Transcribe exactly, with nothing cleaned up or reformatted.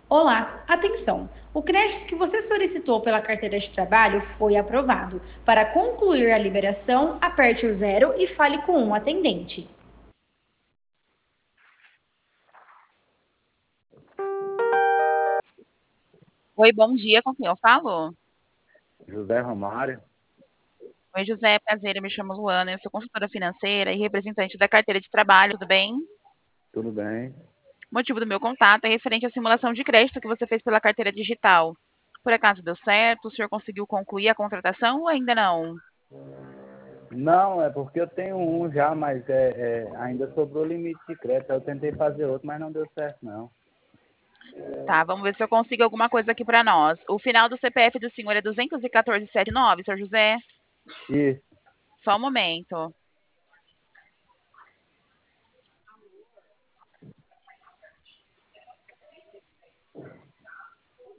Olá, atenção! O crédito que você solicitou pela carteira de trabalho foi aprovado. Para concluir a liberação, aperte o zero e fale com um atendente. Oi, bom dia, com quem eu falo? José Romário, Oi, José, prazer, eu me chamo Luana, eu sou consultora financeira e representante da carteira de trabalho, tudo bem? tudo bem? O motivo do meu contato é referente à simulação de crédito que você fez pela carteira digital. Por acaso deu certo? O senhor conseguiu concluir a contratação ou ainda não? Não, é porque eu tenho um já, mas é, é, ainda sobrou limite de crédito. Eu tentei fazer outro, mas não deu certo, não. Tá, vamos ver se eu consigo alguma coisa aqui para nós. O final do C P F do senhor é duzentos e quatorze, setenta e nove, senhor José? Isso, Só um momento.